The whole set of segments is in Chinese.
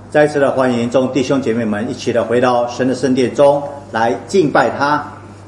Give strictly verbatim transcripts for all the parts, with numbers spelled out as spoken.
再次的欢迎众弟兄姐妹们一起的回到神的圣殿中来敬拜他。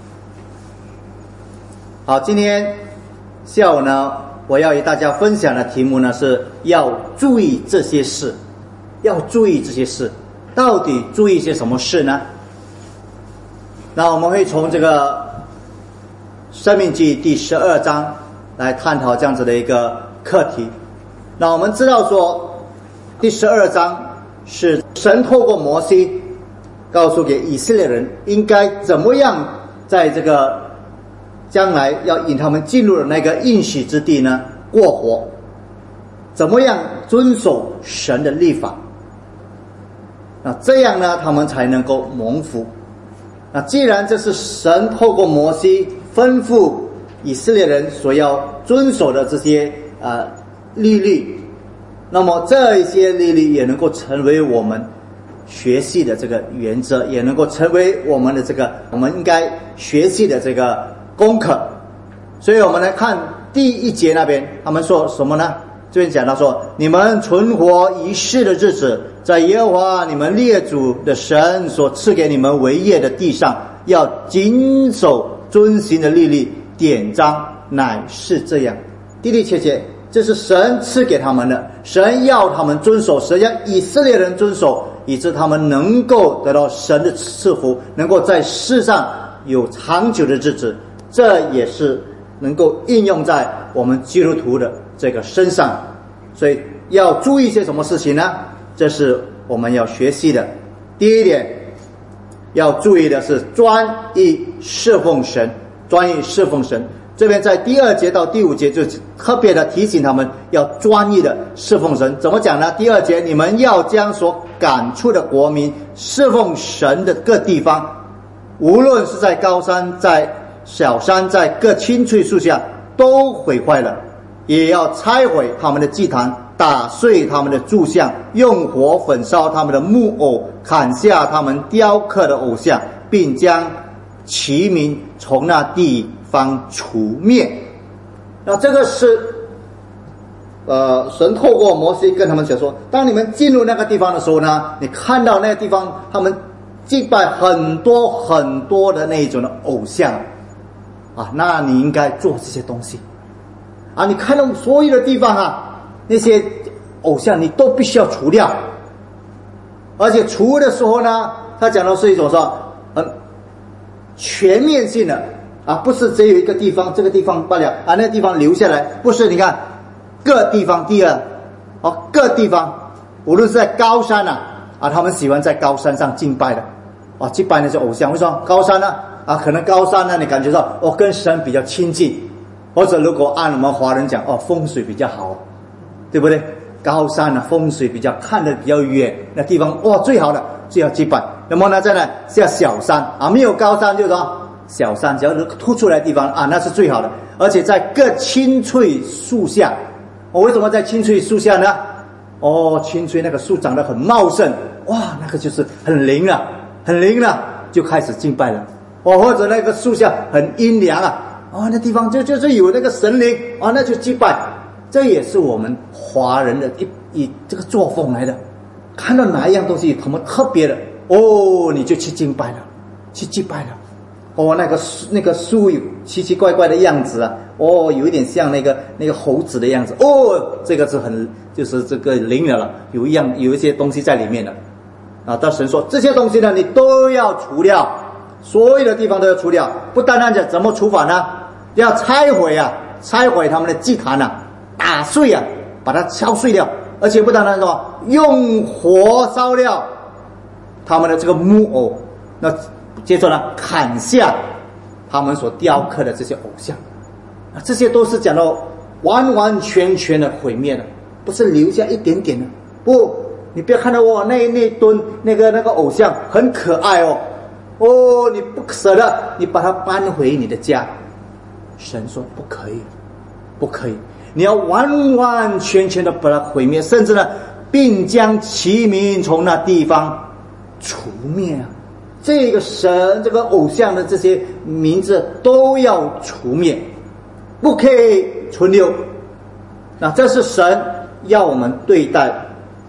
好，今天下午呢，我要与大家分享的题目呢，是要注意这些事。要注意这些事，到底注意些什么事呢？那我们会从这个申命记第十二章来探讨这样子的一个课题。那我们知道说，第十二章是神透过摩西告诉给以色列人应该怎么样在这个将来要引他们进入的那个应许之地呢过活，怎么样遵守神的律法，那这样呢他们才能够蒙福。那既然这是神透过摩西吩咐以色列人所要遵守的这些呃律例，那么这一些律例也能够成为我们学习的这个原则，也能够成为我们的这个我们应该学习的这个功课。所以我们来看第一节那边，他们说什么呢？这边讲到说，你们存活一世的日子，在耶和华你们列祖的神所赐给你们为业的地上，要谨守遵行的律例典章，乃是这样。的的确确，这是神赐给他们的，神要他们遵守，神要以色列人遵守，以致他们能够得到神的赐福，能够在世上有长久的日子。这也是能够应用在我们基督徒的这个身上。所以要注意些什么事情呢？这是我们要学习的。第一点要注意的是专一侍奉神，专一侍奉神。这边在第二节到第五节就特别的提醒他们要专一的侍奉神。怎么讲呢？第二节，你们要将所赶出的国民侍奉神的各地方，无论是在高山在小山在各青翠树下，都毁坏了，也要拆毁他们的祭坛，打碎他们的柱像，用火焚烧他们的木偶，砍下他们雕刻的偶像，并将其民从那地方除灭。那这个是呃，神透过摩西跟他们讲说，当你们进入那个地方的时候呢，你看到那个地方他们祭拜很多很多的那种的偶像啊，那你应该做这些东西啊。你看到所有的地方啊，那些偶像你都必须要除掉，而且除的时候呢，他讲的是一种说嗯全面性的啊，不是只有一个地方，这个地方罢了啊，那个地方留下来，不是。你看各地方，第二哦，各地方无论是在高山啊啊，他们喜欢在高山上敬拜的啊，敬拜那些偶像。为什么高山呢？啊，可能高山呢，你感觉到哦，跟神比较亲近，或者如果按我们华人讲哦，风水比较好，对不对？高山呢，风水比较看得比较远，那地方哇最好的，最好祭拜。那么呢，在呢像小山啊，没有高山就是说小山，只要凸出来的地方啊，那是最好的。而且在各青翠树下，我、哦、为什么在青翠树下呢？哦，青翠那个树长得很茂盛，哇，那个就是很灵了，很灵了，就开始敬拜了。哦，或者那个树下很阴凉啊，哦，那地方就就是有那个神灵啊，那就祭拜。这也是我们华人的一一这个作风来的。看到哪一样东西什么特别的，哦，你就去敬拜了，去祭拜了。哦，那个那个树有奇奇怪怪的样子啊，哦，有一点像那个那个猴子的样子，哦，这个是很就是这个灵了了，有一样有一些东西在里面的啊。但神说这些东西呢，你都要除掉，所有的地方都要除掉。不单单讲怎么除法呢？要拆毁啊，拆毁他们的祭坛啊，打碎啊，把它敲碎掉。而且不单单说用火烧掉他们的这个木偶，那接着呢，砍下他们所雕刻的这些偶像啊，这些都是讲到完完全全的毁灭的，不是留下一点点的。不，你不要看到哇，那那尊那个那个偶像很可爱哦，哦，你不舍得，你把它搬回你的家。神说不可以，不可以，你要完完全全的把它毁灭，甚至呢，并将其民从那地方除灭啊。这个神这个偶像的这些名字都要除灭，不可以存留。那这是神要我们对待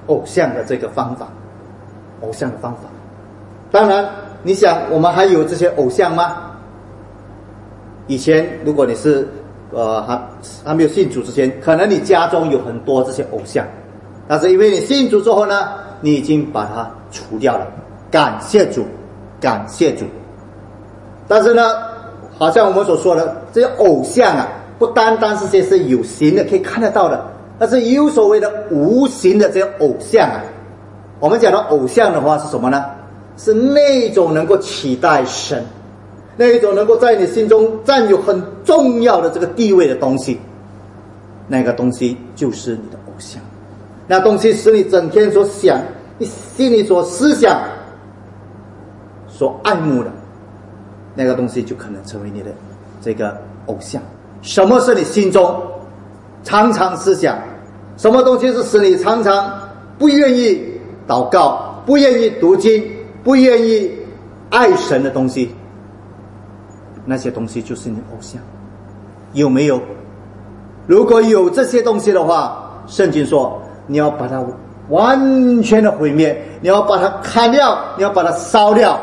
偶像的这个方法，偶像的方法。当然，你想我们还有这些偶像吗？以前如果你是呃还还没有信主之前，可能你家中有很多这些偶像，但是因为你信主之后呢，你已经把它除掉了。感谢主，感谢主。但是呢，好像我们所说的这些偶像啊，不单单是这些是有形的可以看得到的，但是也有所谓的无形的这些偶像啊。我们讲到偶像的话是什么呢？是那种能够取代神，那一种能够在你心中占有很重要的这个地位的东西，那个东西就是你的偶像。那东西使你整天所想，你心里所思想所爱慕的那个东西，就可能成为你的这个偶像。什么是你心中常常思想？什么东西是使你常常不愿意祷告，不愿意读经，不愿意爱神的东西？那些东西就是你的偶像。有没有？如果有这些东西的话，圣经说你要把它完全的毁灭，你要把它砍掉，你要把它烧掉。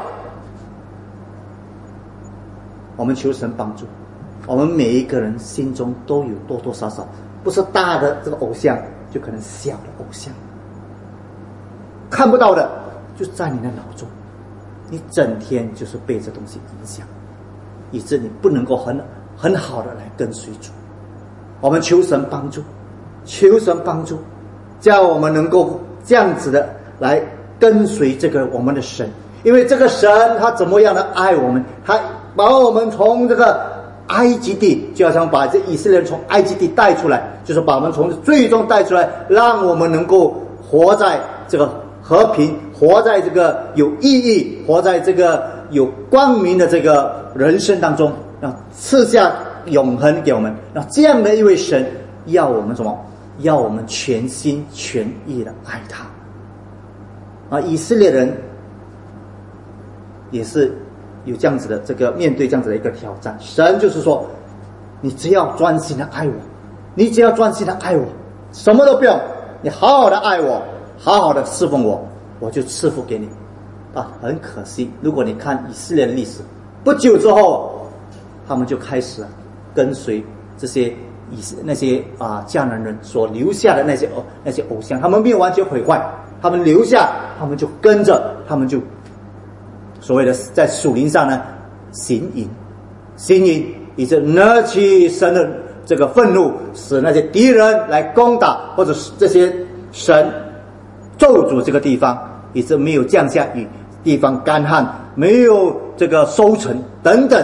我们求神帮助，我们每一个人心中都有多多少少，不是大的这个偶像，就可能小的偶像，看不到的就在你的脑中，你整天就是被这东西影响，以致你不能够很很好的来跟随主。我们求神帮助，求神帮助，叫我们能够这样子的来跟随这个我们的神。因为这个神他怎么样的爱我们，他把我们从这个埃及地，就好像把这以色列人从埃及地带出来，就是把我们从最终带出来，让我们能够活在这个和平，活在这个有意义，活在这个有光明的这个人生当中，要赐下永恒给我们。那这样的一位神要我们什么？要我们全心全意的爱他。啊，以色列人也是有这样子的这个面对这样子的一个挑战。神就是说，你只要专心的爱我，你只要专心的爱我，什么都不用，你好好的爱我，好好的侍奉我，我就赐福给你。啊，很可惜，如果你看以色列的历史，不久之后他们就开始跟随这些以那些啊迦南人所留下的那些偶那些偶像，他们没有完全毁坏，他们留下，他们就跟着，他们就所谓的在属灵上呢行淫，行淫，以致惹起神的这个愤怒，使那些敌人来攻打，或者是这些神咒诅这个地方，以致没有降下雨，地方干旱，没有这个收成等等。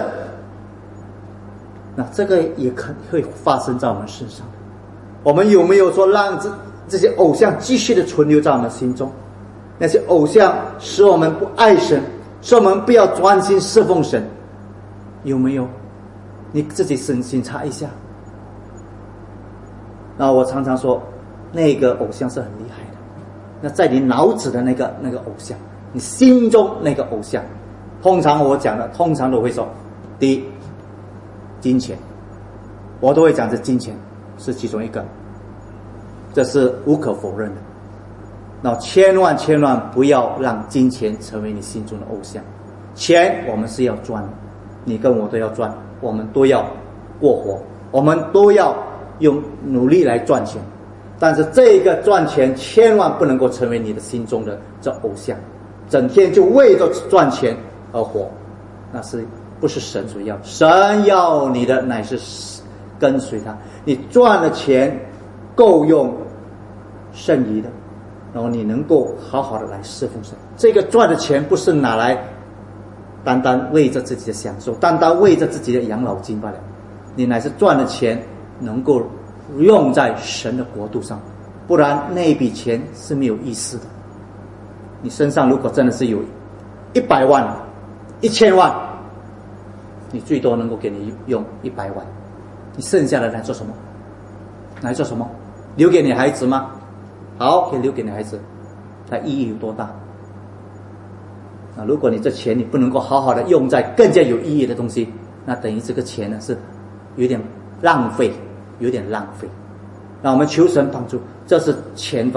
那这个也可能会发生在我们身上。我们有没有说让这这些偶像继续的存留在我们心中？那些偶像使我们不爱神，使我们不要专心侍奉神，有没有？你自己身心查一下。那我常常说，那个偶像是很厉害的。那在你脑子的那个那个偶像，你心中那个偶像，通常我讲的，通常都会说，第一，金钱，我都会讲这金钱是其中一个，这是无可否认的。那千万千万不要让金钱成为你心中的偶像。钱我们是要赚的，你跟我都要赚，我们都要过活，我们都要用努力来赚钱。但是这个赚钱千万不能够成为你的心中的这偶像，整天就为着赚钱而活，那是不是神所要？神要你的乃是跟随他，你赚了钱够用剩余的，然后你能够好好的来侍奉神。这个赚的钱不是拿来单单为着自己的享受，单单为着自己的养老金罢了，你乃是赚的钱能够用在神的国度上，不然那笔钱是没有意思的。你身上如果真的是有一百万、一千万，你最多能够给你用一百万，你剩下的来做什么？来做什么？留给你孩子吗？好，可以留给你孩子，它意义有多大？那如果你这钱你不能够好好的用在更加有意义的东西，那等于这个钱呢是有点浪费，有点浪费。那我们求神帮助，这是钱方面。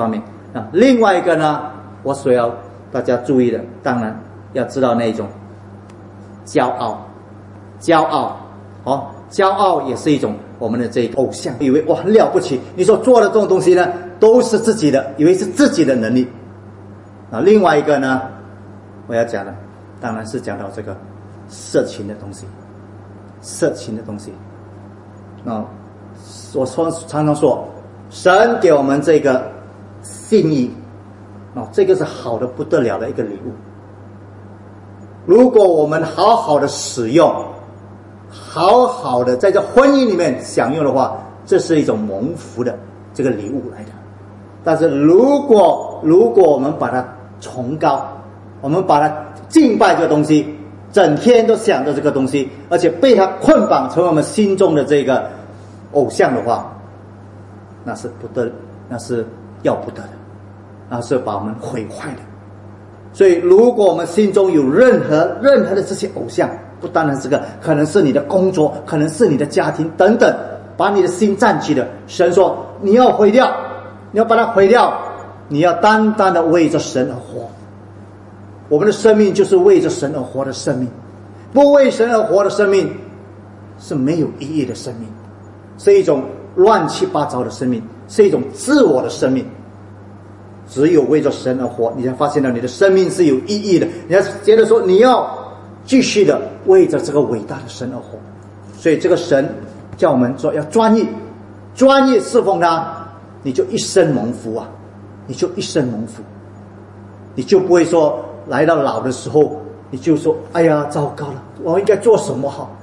啊，另外一个呢，我所要大家注意的，当然要知道那种骄傲，骄傲，哦，骄傲也是一种我们的这个偶像，以为哇很了不起，你所做的这种东西呢，都是自己的，以为是自己的能力。啊，另外一个呢，我要讲的，当然是讲到这个色情的东西，色情的东西。啊，我说常常说，神给我们这个信义，啊，这个是好的不得了的一个礼物。如果我们好好的使用，好好的在这婚姻里面享用的话，这是一种蒙福的这个礼物来的。但是如果如果我们把它崇高，我们把它敬拜这个东西，整天都想着这个东西，而且被它捆绑成为我们心中的这个偶像的话，那是不得，那是要不得的，那是把我们毁坏的。所以如果我们心中有任何任何的这些偶像，不单单这个，可能是你的工作，可能是你的家庭等等，把你的心占据的，神说你要毁掉，你要把它毁掉，你要单单的为着神而活。我们的生命就是为着神而活的生命，不为神而活的生命是没有意义的生命，是一种乱七八糟的生命，是一种自我的生命。只有为着神而活，你才发现到你的生命是有意义的，你要接着说你要继续的为着这个伟大的神而活。所以这个神叫我们说要专一，专一侍奉他，你就一生蒙福啊，你就一生蒙福，你就不会说来到老的时候你就说哎呀糟糕了，我应该做什么好。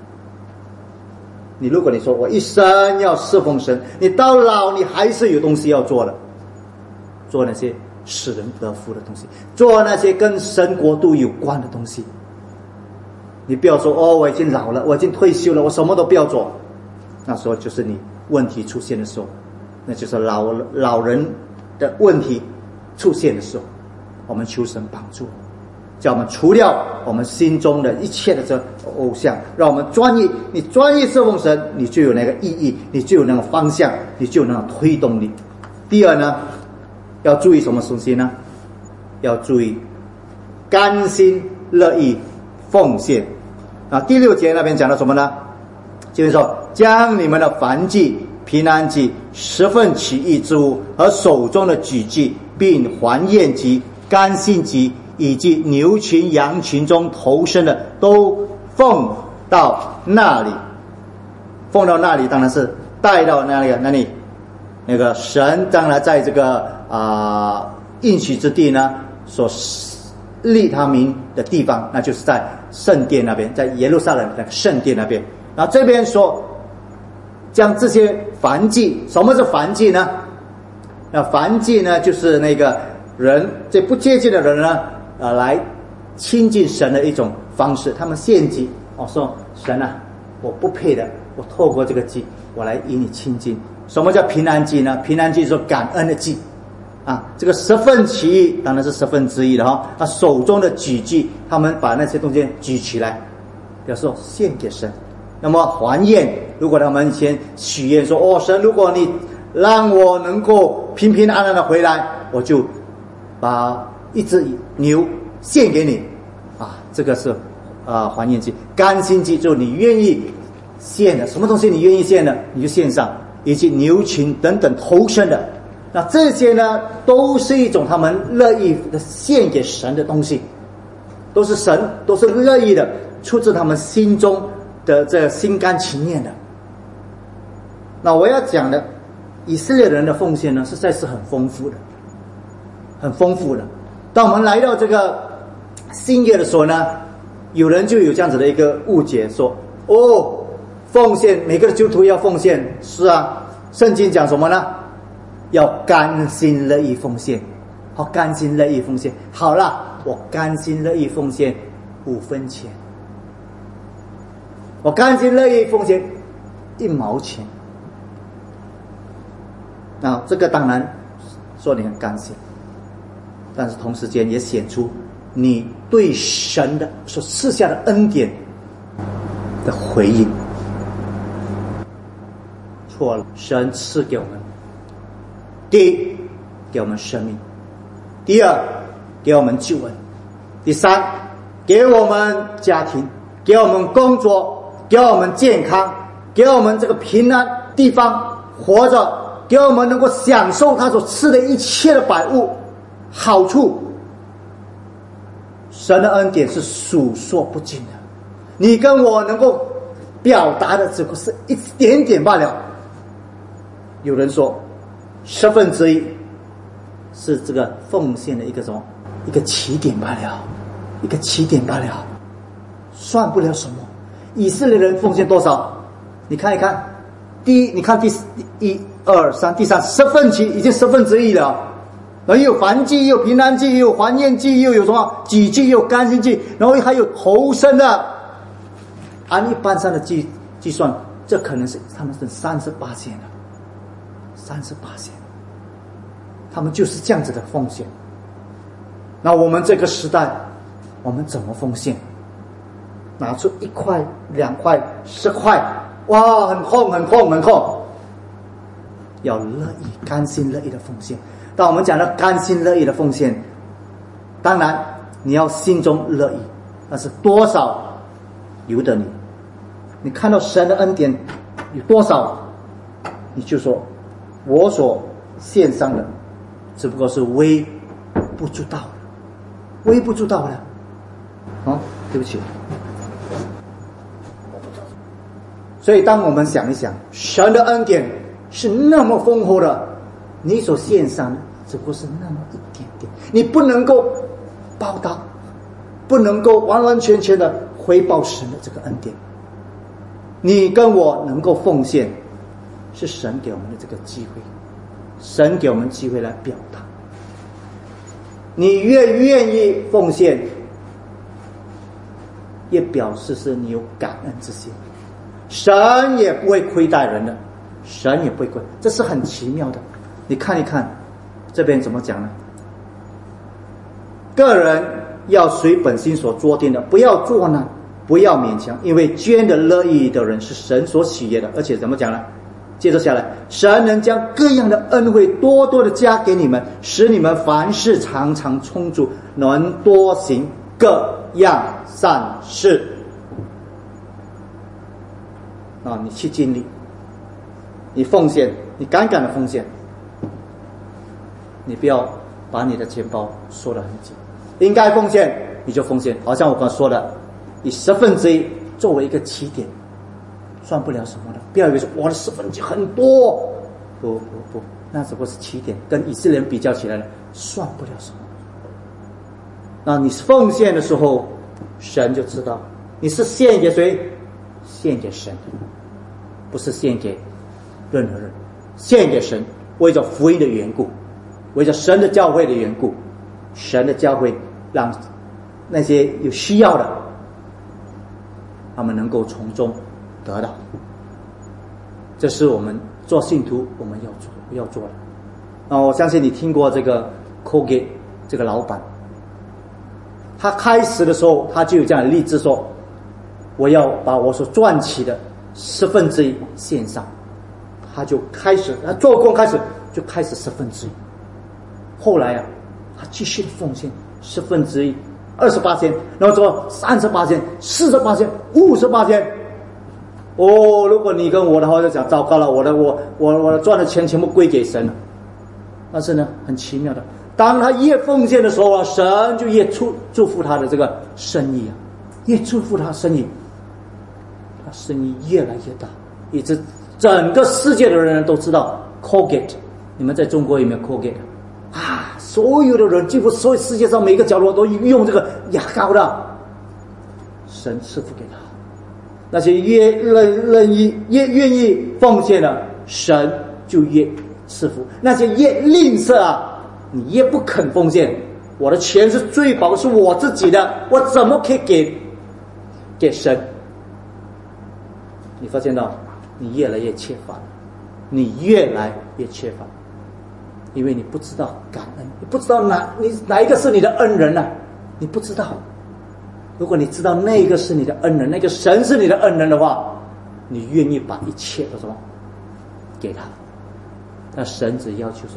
你如果你说我一生要侍奉神，你到老你还是有东西要做的，做那些使人得福的东西，做那些跟神国度有关的东西。你不要说哦我已经老了，我已经退休了，我什么都不要做。那时候就是你问题出现的时候，那就是老老人的问题出现的时候，我们求神帮助，叫我们除掉我们心中的一切的这偶像，让我们专一。你专一侍奉神，你就有那个意义，你就有那个方向，你就有那种推动力。第二呢，要注意什么东西呢？要注意甘心乐意奉献啊。第六节那边讲到什么呢？就是说将你们的燔祭、平安祭、十分起义之物和手中的举祭，并还宴祭、甘心祭以及牛群羊群中投生的，都奉到那里。奉到那里当然是带到那里那里那个神当然在这个啊、呃、应许之地呢所立他名的地方，那就是在圣殿那边，在耶路撒冷的圣殿那边。然后这边说将这些燔祭，什么是燔祭呢？那燔祭呢就是那个人这不接近的人呢呃来亲近神的一种方式，他们献祭，哦说神啊我不配的，我透过这个祭我来与你亲近。什么叫平安祭呢？平安祭是说感恩的祭啊，这个十分其一当然是十分之一的哈。他手中的举祭，他们把那些东西举起来，表示献给神。那么还愿，如果他们以前许愿说哦神，如果你让我能够平平安安的回来，我就把一只牛献给你啊，这个是啊还愿祭。甘心祭就是你愿意献的，什么东西你愿意献的你就献上，以及牛群等等投生的，那这些呢都是一种他们乐意的献给神的东西，都是神都是乐意的，出自他们心中的这心甘情愿的。那我要讲的以色列人的奉献呢实在是很丰富的，很丰富的。当我们来到这个新约的时候呢，有人就有这样子的一个误解，说哦奉献每个基督徒要奉献，是啊，圣经讲什么呢？要甘心乐意奉献。好，甘心乐意奉献，好了，我甘心乐意奉献五分钱，我甘心乐意奉献一毛钱。那这个当然说你很甘心，但是同时间也显出你对神的所赐下的恩典的回应。错了，神赐给我们第一给我们生命；第二，给我们救恩；第三，给我们家庭，给我们工作，给我们健康，给我们这个平安地方活着，给我们能够享受他所赐的一切的百物好处。神的恩典是数说不尽的，你跟我能够表达的只不过是一点点罢了。有人说十分之一是这个奉献的一个什么一个起点罢了，一个起点罢了，算不了什么。以色列人奉献多少？你看一看，第一，你看第一二三第三十分之已经十分之一了。然后又有燔祭，又有平安祭，又有还愿祭，又有什么己祭，又有甘心祭，然后还有头生的。按一般上的计计算，这可能是他们是三十八线了，三十八线，他们就是这样子的奉献。那我们这个时代，我们怎么奉献？拿出一块、两块、十块，哇，很痛，很痛，很痛。要乐意、甘心乐意的奉献。当我们讲到甘心乐意的奉献，当然你要心中乐意，但是多少由得你。你看到神的恩典有多少，你就说我所献上的只不过是微不足道的，微不足道的。啊，对不起。所以当我们想一想，神的恩典是那么丰厚的，你所献上的只不过是那么一点点，你不能够报答，不能够完完全全的回报神的这个恩典。你跟我能够奉献，是神给我们的这个机会，神给我们机会来表达。你越愿意奉献，也表示是你有感恩之心，神也不会亏待人的，神也不会亏，这是很奇妙的。你看一看这边怎么讲呢？个人要随本心所作定的，不要作难，不要勉强，因为捐的乐意的人是神所喜悦的。而且怎么讲呢？接着下来，神能将各样的恩惠多多的加给你们，使你们凡事常常充足，能多行各样善事。啊，你去尽力，你奉献，你敢敢的奉献，你不要把你的钱包缩得很紧，应该奉献你就奉献。好像我刚才说的，以十分之一作为一个起点，算不了什么的。不要以为说我的十分之一很多，不不不，那只不过是起点，跟以色列人比较起来呢，算不了什么。那你奉献的时候，神就知道你是献给谁，献给神，不是献给任何人，献给神，为着福音的缘故，为着神的教会的缘故，神的教会让那些有需要的，他们能够从中得到。这是我们做信徒我们要做要做的。啊，我相信你听过这个 Colgate 这个老板，他开始的时候他就有这样的立志说，我要把我所赚起的十分之一献上。他就开始，他做工开始就开始十分之一。后来啊，他继续奉献十分之一，二十八千，然后说三十八千、四十八千、五十八千。哦，如果你跟我的话，就讲糟糕了，我的我我我的赚的钱全部归给神了。但是呢，很奇妙的，当他越奉献的时候啊，神就越祝祝福他的这个生意啊，越祝福他生意，他生意越来越大，一直整个世界的人都知道 Colgate。你们在中国有没有 Colgate 啊？所有的人，几乎所有世界上每个角落都用这个牙膏的。神赐福给他，那些越愿愿意越愿意奉献的，神就越赐福；那些越吝啬啊，你越不肯奉献。我的钱是最宝，是我自己的，我怎么可以给给神？你发现到你越来越缺乏，你越来越缺乏，因为你不知道感恩，你不知道哪你哪一个是你的恩人啊，你不知道。如果你知道那个是你的恩人，那个神是你的恩人的话，你愿意把一切的什么给他，那神只要求说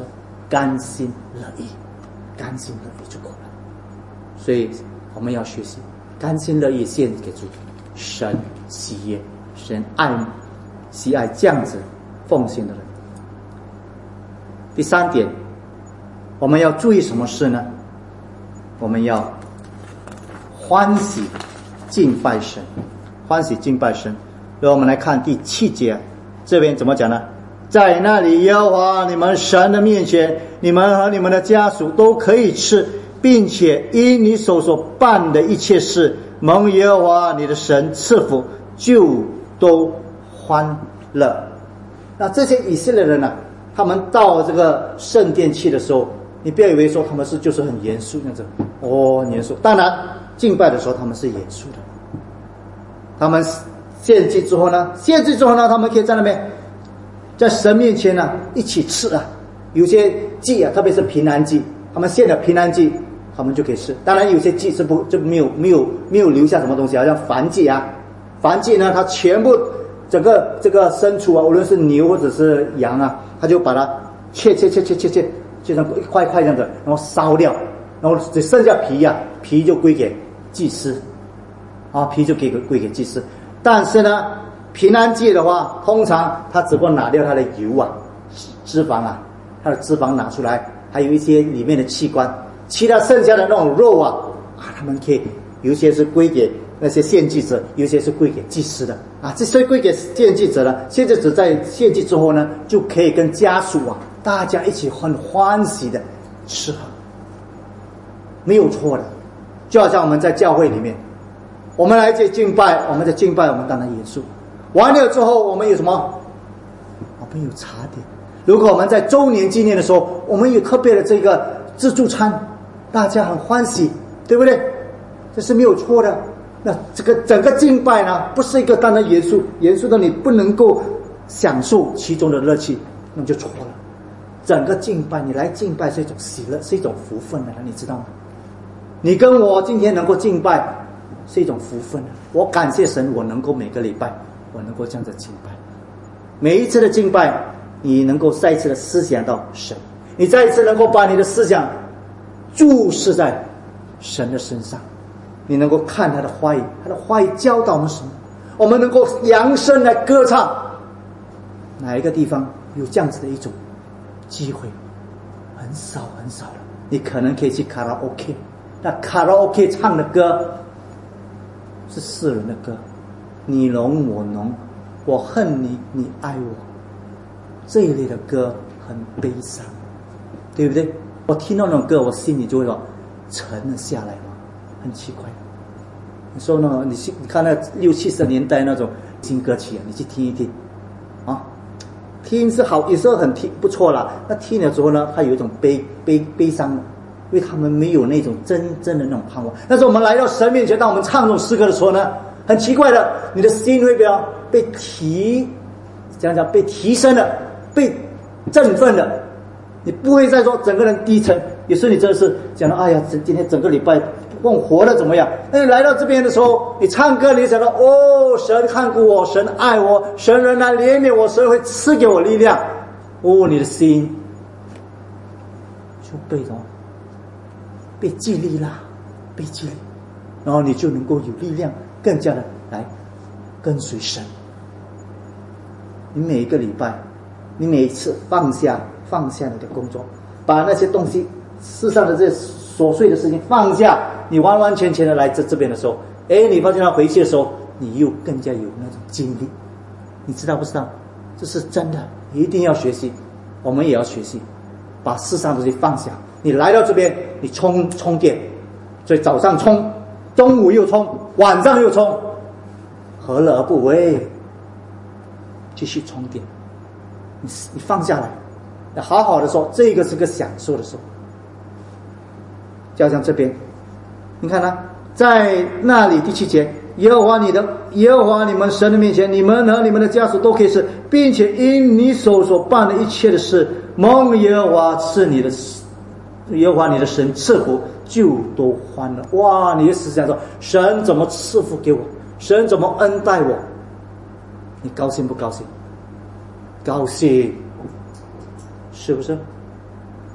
甘心乐意，甘心乐意就够了。所以我们要学习甘心乐意献给主，神喜悦，神爱喜爱这样子奉献的人。第三点，我们要注意什么事呢？我们要欢喜敬拜神，欢喜敬拜神。让我们来看第七节，这边怎么讲呢？在那里耶和华你们神的面前，你们和你们的家属都可以吃，并且因你手所办的一切事，蒙耶和华你的神赐福，就都欢乐。那这些以色列人呢、啊，他们到这个圣殿去的时候，你不要以为说他们是就是很严肃那种，哦，很严肃。当然敬拜的时候他们是严肃的。他们献祭之后呢，献祭之后呢，他们可以在那边在神面前呢一起吃啊。有些祭啊，特别是平安祭，他们献了平安祭，他们就可以吃。当然有些祭是不就没有没有没有留下什么东西，好像燔祭啊，燔祭呢，它全部整个这个牲畜啊，无论是牛或者是羊啊，他就把它切切切切切切，切成一块块这样子，然后烧掉，然后只剩下皮啊，皮就归给祭司，啊，皮就给归给祭司。但是呢，平安祭的话，通常他只不过拿掉它的油啊、脂肪啊，它的脂肪拿出来，还有一些里面的器官，其他剩下的那种肉啊，啊，他们可以有一些是归给那些献祭者，有些是归给祭司的啊。这些归给献祭者呢，献祭者在献祭之后呢，就可以跟家属啊，大家一起很欢喜的吃喝，没有错的。就好像我们在教会里面，我们来这敬拜，我们在敬拜，我们当然严肃。完了之后，我们有什么？我们有茶点。如果我们在周年纪念的时候，我们有特别的这个自助餐，大家很欢喜，对不对？这是没有错的。那这个整个敬拜呢，不是一个单单严肃，严肃的你不能够享受其中的乐趣，那就错了。整个敬拜，你来敬拜是一种喜乐，是一种福分的，你知道吗？你跟我今天能够敬拜，是一种福分的。我感谢神，我能够每个礼拜，我能够这样子敬拜。每一次的敬拜，你能够再一次的思想到神，你再一次能够把你的思想注视在神的身上，你能够看他的话语，他的话语教导我们什么，我们能够扬声来歌唱。哪一个地方有这样子的一种机会？很少很少了。你可能可以去卡拉 OK， 那卡拉 OK 唱的歌是世人的歌，你侬我侬，我恨你你爱我，这一类的歌很悲伤，对不对？我听到那种歌，我心里就会说沉了下来嘛，很奇怪。你说呢？你去你看那六七十年代那种新歌曲啊，你去听一听啊，听是好，有时候很听不错啦。那听了之后呢，它有一种悲悲悲伤的，因为他们没有那种真正的那种盼望。但是我们来到神面前，当我们唱这种诗歌的时候呢，很奇怪的，你的心会被被提，讲讲被提升了，被振奋了。你不会再说整个人低沉。有时候你真的是讲到，哎呀，今天整个礼拜问活了怎么样？那你来到这边的时候，你唱歌，你想到哦，神看顾我，神爱我，神仍然怜悯我，神会赐给我力量。哦，你的心就被什么？被激励啦，被激励，然后你就能够有力量，更加的来跟随神。你每一个礼拜，你每一次放下放下你的工作，把那些东西世上的这些琐碎的事情放下，你完完全全的来这这边的时候，哎，你发现他回去的时候，你又更加有那种精力。你知道不知道？这是真的，你一定要学习，我们也要学习，把世上的东西放下。你来到这边，你充充电，所以早上充，中午又充，晚上又充，何乐而不为？继续充电，你你放下来，要好好的说，这个是个享受的时候。就好像这边，你看呢、啊，在那里第七节，耶和华你的耶和华你们神的面前，你们和你们的家属都可以吃，并且因你手所办的一切的事，蒙耶和华赐你的耶和华你的神赐福，就都欢乐。哇！你的思想说，神怎么赐福给我？神怎么恩待我？你高兴不高兴？高兴，是不是？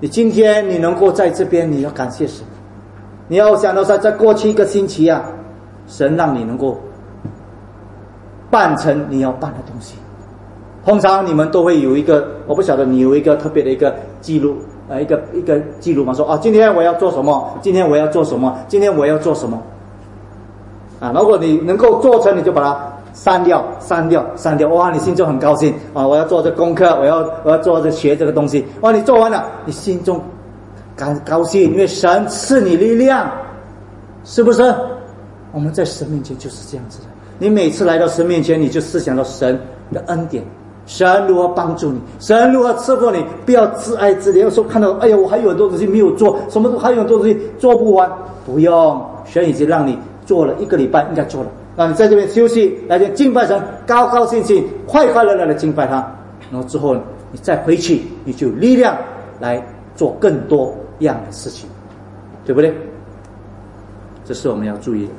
你今天你能够在这边，你要感谢神。你要想到在在过去一个星期啊，神让你能够办成你要办的东西。通常你们都会有一个，我不晓得你有一个特别的一个记录，呃，一个一个记录嘛，说啊，今天我要做什么，今天我要做什么，今天我要做什么，啊，如果你能够做成，你就把它删掉，删掉，删掉，哇，你心中很高兴啊！我要做这功课，我要我要做这学这个东西，哇，你做完了，你心中感高兴，因为神赐你力量，是不是？我们在神面前就是这样子的。你每次来到神面前，你就思想到神的恩典。神如何帮助你，神如何赐福你，不要自哀自怜。有时候看到，哎呀，我还有很多东西没有做，什么都还有很多东西做不完，不用，神已经让你做了一个礼拜，应该做了，让你在这边休息，来这敬拜神，高高兴兴、快快乐乐的敬拜他。然后之后你再回去，你就有力量来做更多样的事情，对不对？这是我们要注意的。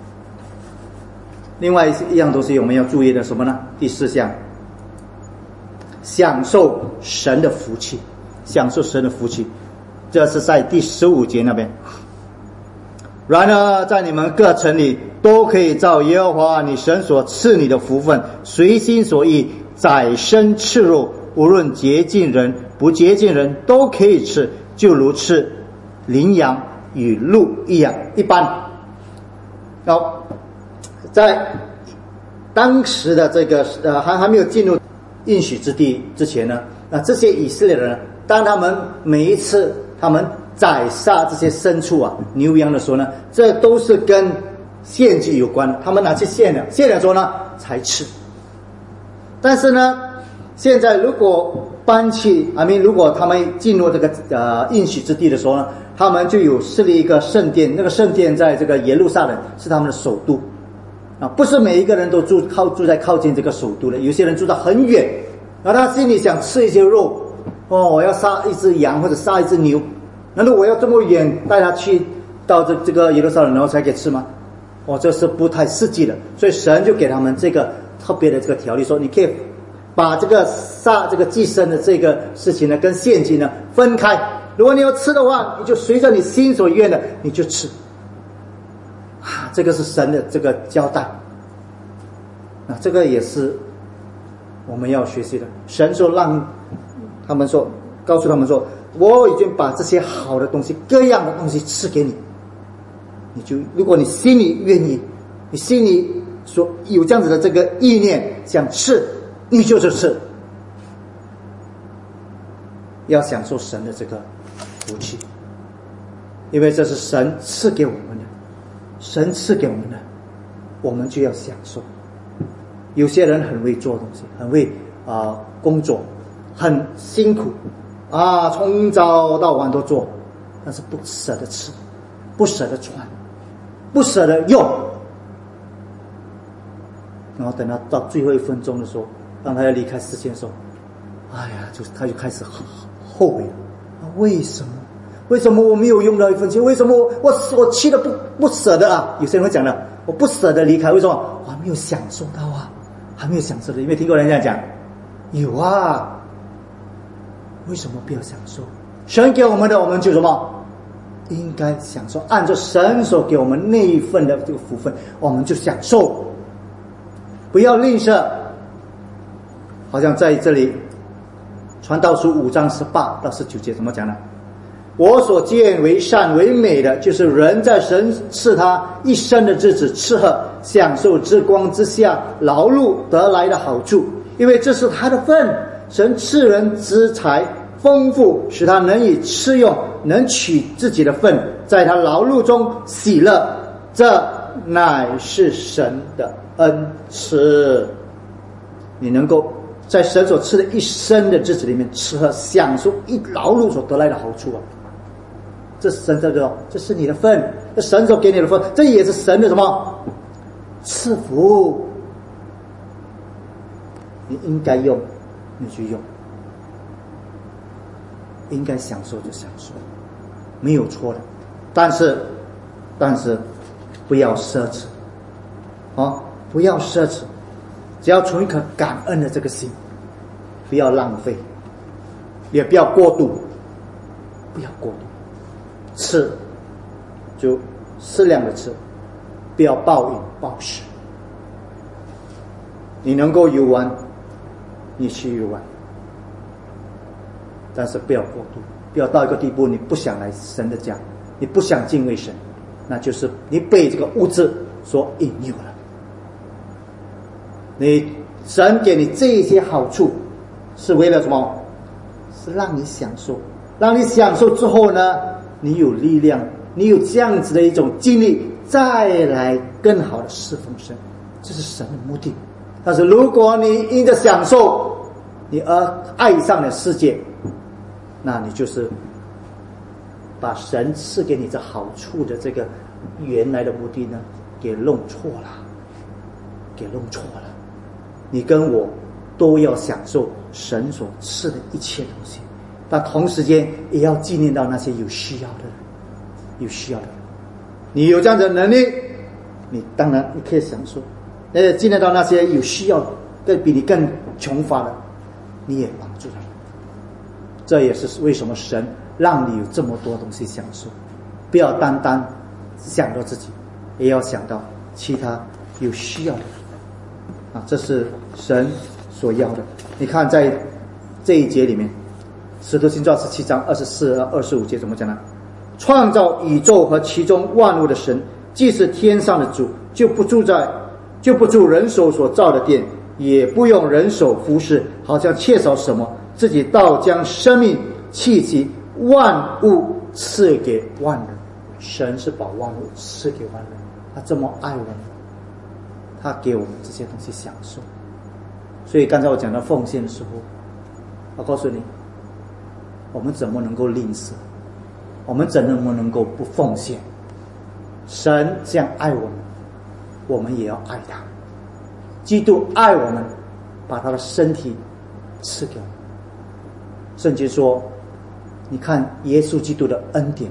另外一样东西我们要注意的什么呢？第四项。享受神的福气，享受神的福气，这是在第十五节那边。然而在你们各城里都可以照耶和华你神所赐你的福分，随心所欲宰牲吃肉，无论洁净人不洁净人都可以吃，就如吃羚羊与鹿一样。一般好，在当时的这个呃还还没有进入应许之地之前呢，那这些以色列人，当他们每一次他们宰杀这些牲畜啊、牛羊的时候呢，这都是跟献祭有关的。他们拿去献了，献了之后呢才吃。但是呢，现在如果搬去I mean，如果他们进入这个呃应许之地的时候呢，他们就有设立一个圣殿，那个圣殿在这个耶路撒冷是他们的首都。啊，不是每一个人都住靠住在靠近这个首都的，有些人住得很远，然后他心里想吃一些肉，哦，我要杀一只羊或者杀一只牛，难道我要这么远带他去到这这个耶路撒冷然后才可以吃吗？哦，这是不太实际的，所以神就给他们这个特别的这个条例，说你可以把这个杀这个祭牲的这个事情呢跟献祭呢分开，如果你要吃的话，你就随着你心所愿的你就吃。啊，这个是神的这个交代，那这个也是我们要学习的。神说让他们说，告诉他们说，我已经把这些好的东西、各样的东西赐给你，你就如果你心里愿意，你心里说有这样子的这个意念想吃，你就是吃，要享受神的这个福气，因为这是神赐给我们的。神赐给我们的，我们就要享受。有些人很会做东西，很会啊、呃、工作，很辛苦啊，从早到晚都做，但是不舍得吃，不舍得穿，不舍得用，然后等他到最后一分钟的时候，当他要离开世界的时候，哎呀，就他就开始后悔了，为什么？为什么我没有用到一分钱？为什么我我我气得不不舍得啊？有些人会讲的，我不舍得离开，为什么？我还没有享受到啊，还没有享受的。有没有听过人家讲？有啊。为什么不要享受？神给我们的，我们就什么？应该享受，按照神所给我们那一份的这个福分，我们就享受，不要吝啬。好像在这里，传道书五章十八到十九节怎么讲呢？我所见为善为美的，就是人在神赐他一生的日子吃喝，享受之光之下劳碌得来的好处，因为这是他的份。神赐人资财丰富，使他能以吃用，能取自己的份，在他劳碌中喜乐，这乃是神的恩赐。你能够在神所赐的一生的日子里面吃喝，享受一劳碌所得来的好处啊！这是神的，这是你的份，这神所给你的份，这也是神的什么赐福？你应该用，你去用，应该享受就享受，没有错的。但是，但是不要奢侈，啊，不要奢侈，只要存一颗感恩的这个心，不要浪费，也不要过度。 不要过度。吃就适量的吃，不要暴饮暴食。你能够游玩，你去游玩，但是不要过度，不要到一个地步，你不想来神的家，你不想敬畏神，那就是你被这个物质所引诱了。你神给你这些好处，是为了什么？是让你享受，让你享受之后呢，你有力量，你有这样子的一种经历，再来更好的侍奉神，这是神的目的。但是如果你因着享受，你而爱上了世界，那你就是把神赐给你这好处的这个原来的目的呢，给弄错了，给弄错了。你跟我都要享受神所赐的一切东西，但同时间也要纪念到那些有需要的人，有需要的人。你有这样的能力，你当然你可以享受，呃，纪念到那些有需要的，更比你更穷乏的，你也帮助他们。这也是为什么神让你有这么多东西享受，不要单单想到自己，也要想到其他有需要的人啊，这是神所要的。你看在这一节里面，使徒行传十七章二十四和二十五节怎么讲呢？创造宇宙和其中万物的神，既是天上的主，就不住在就不住人手所造的殿，也不用人手服侍，好像缺少什么，自己倒将生命气息万物赐给万人。神是把万物赐给万人，他这么爱我们，他给我们这些东西享受。所以刚才我讲到奉献的时候，我告诉你，我们怎么能够吝啬？我们怎么能够不奉献？神这样爱我们，我们也要爱他。基督爱我们，把他的身体赐给我们。圣经说，你看耶稣基督的恩典，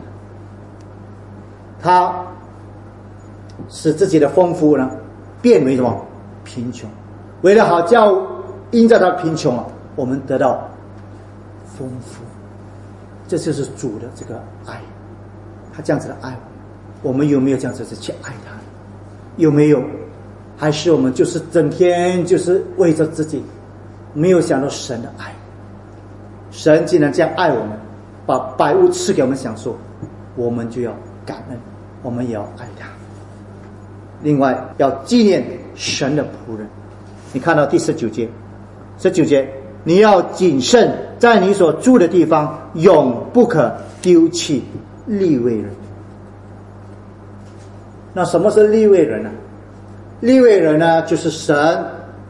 他使自己的丰富呢变为什么？贫穷，为了好叫因着他的贫穷啊，我们得到丰富。这就是主的这个爱，他这样子的爱我们，我们有没有这样子的去爱他？有没有？还是我们就是整天就是为着自己，没有想到神的爱？神既然这样爱我们，把百物赐给我们享受，我们就要感恩，我们也要爱他。另外要纪念神的仆人。你看到第十九节，十九节，你要谨慎，在你所住的地方，永不可丢弃利未人。那什么是利未人呢？利未人呢，就是神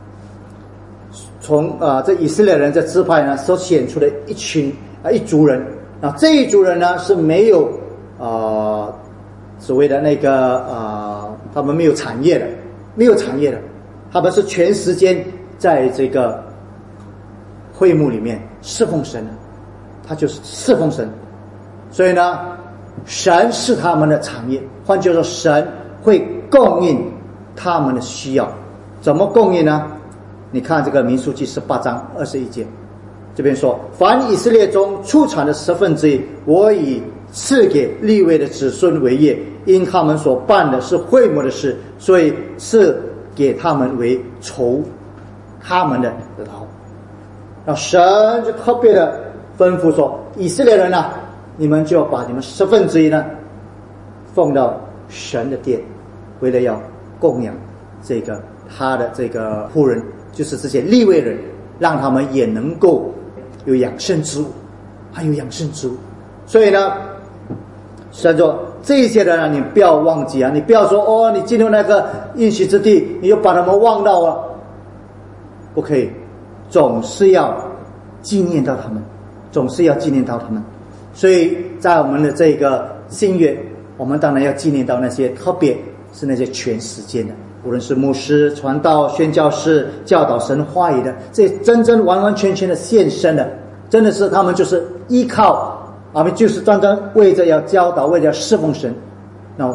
从啊、呃、这以色列人这支派呢所选出的一群啊、呃、一族人。那这一族人呢是没有啊、呃、所谓的那个啊、呃、他们没有产业的，没有产业的，他们是全时间在这个会幕里面侍奉神的，他就是侍奉神。所以呢，神是他们的产业，换句话说，神会供应他们的需要。怎么供应呢？你看这个民数记十八章二十一节，这边说，凡以色列中出产的十分之一，我以赐给利未的子孙为业，因他们所办的是会幕的事，所以赐给他们为酬他们的劳。那神就特别的吩咐说，以色列人啊，你们就要把你们十分之一呢奉到神的殿，为了要供养这个他的这个仆人，就是这些利未人，让他们也能够有养生之物，还有养生之物。所以呢，神说这些人啊，你不要忘记啊，你不要说哦，你进入那个应许之地，你就把他们忘到了，不可以，总是要纪念到他们，总是要纪念到他们。所以在我们的这个新约，我们当然要纪念到那些，特别是那些全时间的，无论是牧师、传道、宣教士、教导神话语的，这真正完完全全的献身的，真的是他们就是依靠啊，就是专专为着要教导，为着要侍奉神。那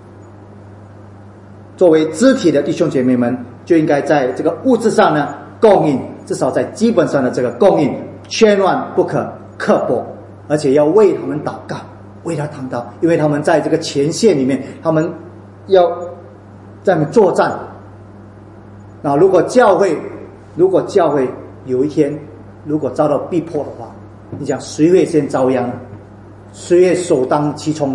作为肢体的弟兄姐妹们，就应该在这个物质上呢供应，至少在基本上的这个供应，千万不可刻薄而且要为他们祷告，为他祷告，因为他们在这个前线里面，他们要在那作战。那如果教会，如果教会有一天如果遭到逼迫的话，你讲谁会先遭殃？谁会首当其冲？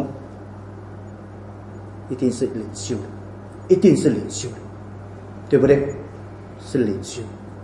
一定是领袖的，一定是领袖的，对不对？是领袖，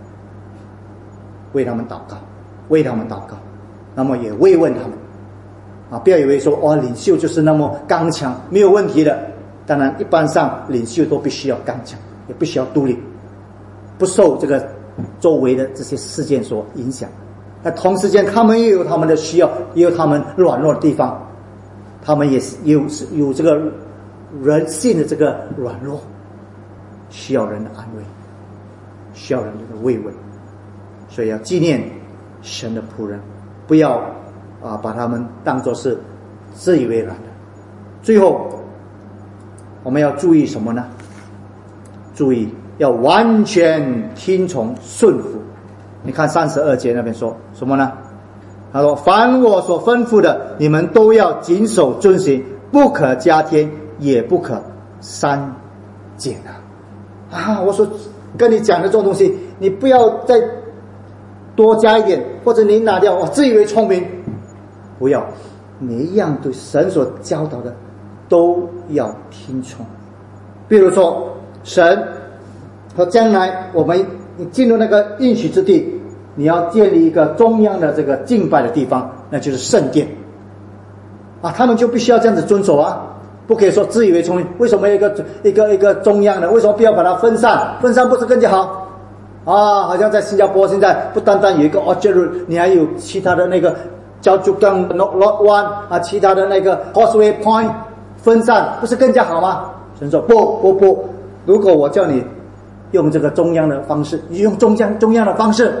为他们祷告，为他们祷告，那么也慰问他们啊！不要以为说哦，领袖就是那么刚强，没有问题的。当然，一般上领袖都必须要刚强，也必须要独立，不受这个周围的这些事件所影响。那同时间，他们也有他们的需要，也有他们软弱的地方，他们也是有有这个人性的这个软弱，需要人的安慰，需要人的慰问，所以要纪念神的仆人，不要啊把他们当作是自以为然的。最后，我们要注意什么呢？注意要完全听从顺服。你看三十二节那边说什么呢？他说：“凡我所吩咐的，你们都要谨守遵行，不可加添，也不可删减啊！”啊，我说跟你讲的这种东西，你不要再多加一点，或者你拿掉，我自以为聪明，不要，每一样对神所教导的都要听从。比如说，神和将来我们进入那个应许之地，你要建立一个中央的这个敬拜的地方，那就是圣殿啊，他们就必须要这样子遵守啊，不可以说自以为聪明。为什么一个一个一个中央的？为什么不要把它分散？分散不是更加好啊？好像在新加坡现在不单单有一个 Orchard Road， 你还有其他的那个叫珠江 Lot One 啊，其他的那个 Causeway Point 分散，不是更加好吗？神说不不不，如果我叫你用这个中央的方式，你用中央中央的方式，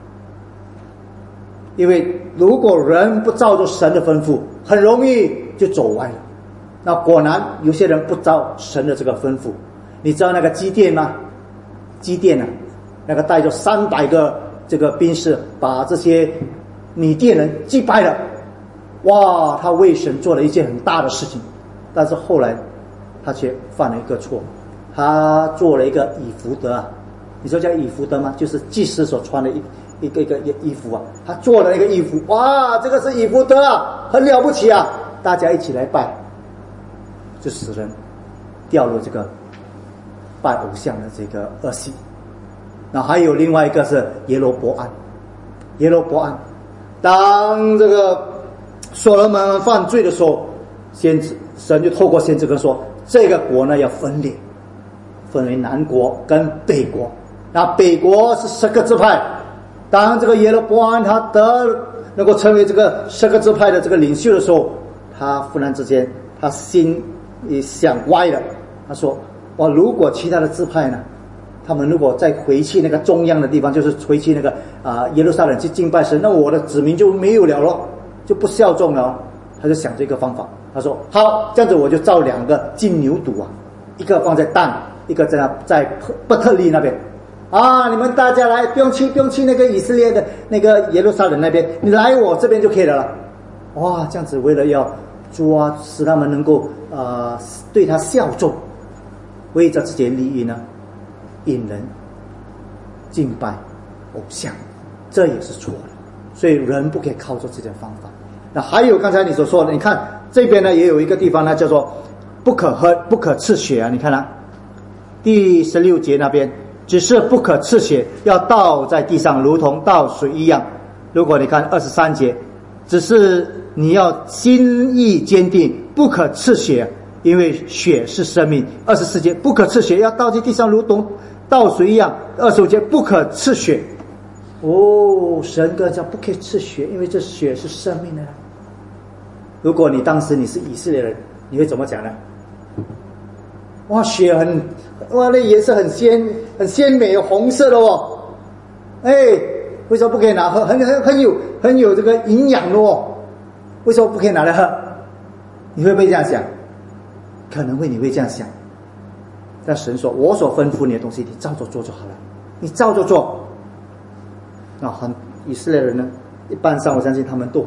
因为如果人不照着神的吩咐，很容易就走歪了。那果然有些人不照神的这个吩咐。你知道那个基甸吗？基甸啊，那个带着三百个这个兵士，把这些米甸人击败了。哇，他为神做了一件很大的事情，但是后来他却犯了一个错，他做了一个以弗得啊，你说叫以弗得吗？就是祭司所穿的一一个一个衣服啊，他做了一个衣服，哇，这个是以弗得啊，很了不起啊，大家一起来拜，就使人掉入这个拜偶像的这个恶习。那还有另外一个是耶罗波安，耶罗波安，当这个所罗门犯罪的时候，先知神就透过先知跟说，这个国呢要分裂，分为南国跟北国。那北国是十个支派，当这个耶罗波安他得能够成为这个十个支派的这个领袖的时候，他忽然之间他心也想歪了，他说：哇，如果其他的支派呢，他们如果再回去那个中央的地方，就是回去那个啊、呃、耶路撒冷去敬拜神，那我的子民就没有了咯，就不效忠了。他就想这个方法，他说：好，这样子我就造两个金牛犊啊，一个放在但，一个在那在伯特利那边。啊，你们大家来，不用去，不用去那个以色列的那个耶路撒冷那边，你来我这边就可以了。哇，这样子为了要抓使他们能够呃对他效忠，为着自己的利益呢，引人敬拜偶像，这也是错的。所以人不可以靠着这种方法。那还有刚才你所说的，你看这边呢也有一个地方呢叫做不可喝不可刺血啊，你看啊，第十六节那边。只是不可刺血，要倒在地上，如同倒水一样。如果你看二十三节，只是你要心意坚定，不可刺血，因为血是生命。二十四节，不可刺血，要倒在地上，如同倒水一样。二十五节，不可刺血。哦，神跟讲不可以刺血，因为这血是生命的。如果你当时你是以色列人，你会怎么讲呢？哇，血很，哇，那颜色很鲜，很鲜美，红色的哦。哎，为什么不可以拿喝？很很很有很有这个营养的哦。为什么不可以拿来喝？你会不会这样想？可能会，你会这样想。但神说，我所吩咐你的东西，你照着做就好了。你照着做。那很以色列人呢，一般上我相信他们都会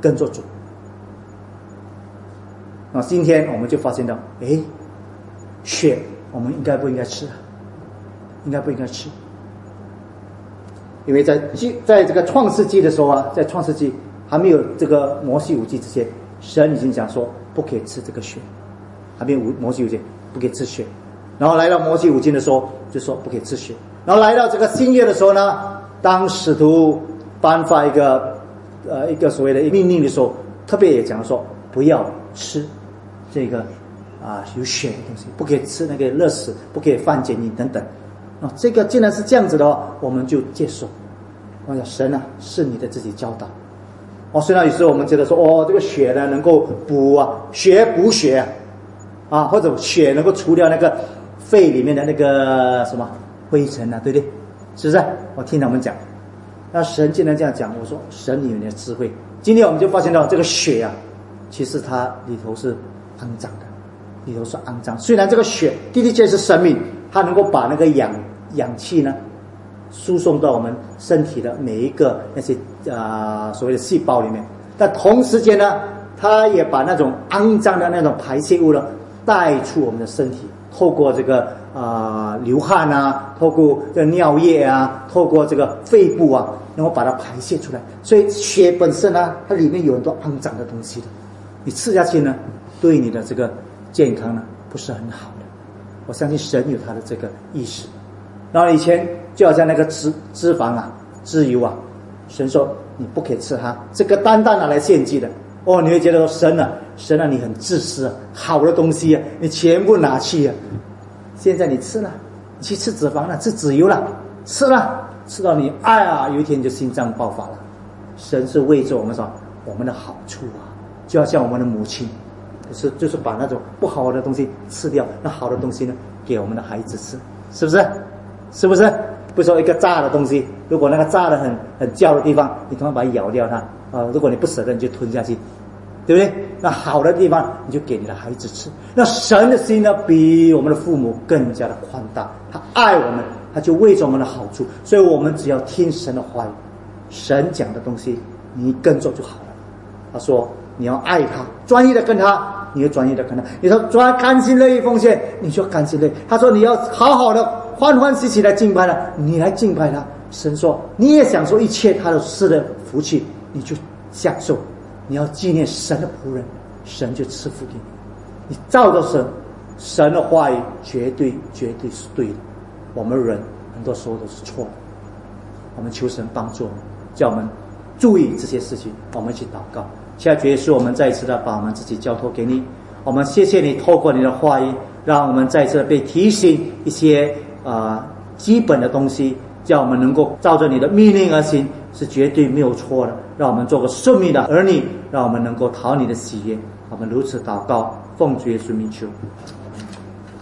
跟着主。那今天我们就发现到，诶，血我们应该不应该吃啊？应该不应该吃？因为在在这个创世纪的时候啊，在创世纪还没有这个摩西五经之前，神已经讲说不可以吃这个血，还没有摩西五经不可以吃血。然后来到摩西五经的时候，就说不可以吃血。然后来到这个新约的时候呢，当使徒颁发一个呃一个所谓的命令的时候，特别也讲说不要吃这个啊有血的东西，不可以吃那个热食，不可以犯奸淫等等。啊，这个既然是这样子的话，我们就接受。我想神啊，是你的自己教导。哦，虽然有时候我们觉得说，哦，这个血呢能够补啊，血补血啊，啊，或者血能够除掉那个肺里面的那个什么灰尘啊，对不对？是不是？我听他们讲，那神既然这样讲，我说神你有你的智慧。今天我们就发现到这个血啊，其实它里头是肮脏的，里头是肮脏。虽然这个血的的确是生命，它能够把那个氧氧气呢输送到我们身体的每一个那些啊、呃、所谓的细胞里面，但同时间呢，它也把那种肮脏的那种排泄物呢带出我们的身体，透过这个啊、呃、流汗啊，透过这个尿液啊，透过这个肺部啊，能够把它排泄出来。所以血本身呢，它里面有很多肮脏的东西的，你吃下去呢，对你的这个健康呢不是很好的。我相信神有他的这个意识。然后以前就好像那个脂脂肪啊、脂油啊，神说你不可以吃它，这个单单拿来献祭的。哦，你会觉得说神啊，神啊，你很自私啊，好的东西啊，你全部拿去啊。现在你吃了，你去吃脂肪了，吃脂油了，吃了，吃到你哎呀，有一天就心脏爆发了。神是为着我们说我们的好处啊，就好像我们的母亲，就是就是把那种不好的东西吃掉，那好的东西呢给我们的孩子吃，是不是？是不是？比如说一个炸的东西，如果那个炸的很很焦的地方，你赶快把它咬掉它啊、呃！如果你不舍得，你就吞下去，对不对？那好的地方你就给你的孩子吃。那神的心呢，比我们的父母更加的宽大，他爱我们，他就为着我们的好处，所以我们只要听神的话语，神讲的东西你跟着就好了。他说你要爱他，专一的跟他，你就专一的跟他。你说专甘心乐意奉献，你就甘心乐意。他说你要好好的欢欢喜喜来敬拜他，你来敬拜他。神说你也享受一切他的事的福气，你就享受。你要纪念神的仆人，神就赐福给你。你照着神，神的话语绝对绝对是对的。我们人很多时候都是错的，我们求神帮助我们，叫我们注意这些事情。我们一起祷告。现在主耶稣，我们再一次的把我们自己交托给你，我们谢谢你透过你的话语，让我们再一次被提醒一些啊、呃、基本的东西，叫我们能够照着你的命令而行，是绝对没有错的。让我们做个顺命的儿女，让我们能够讨你的喜悦。我们如此祷告，奉主耶稣名求。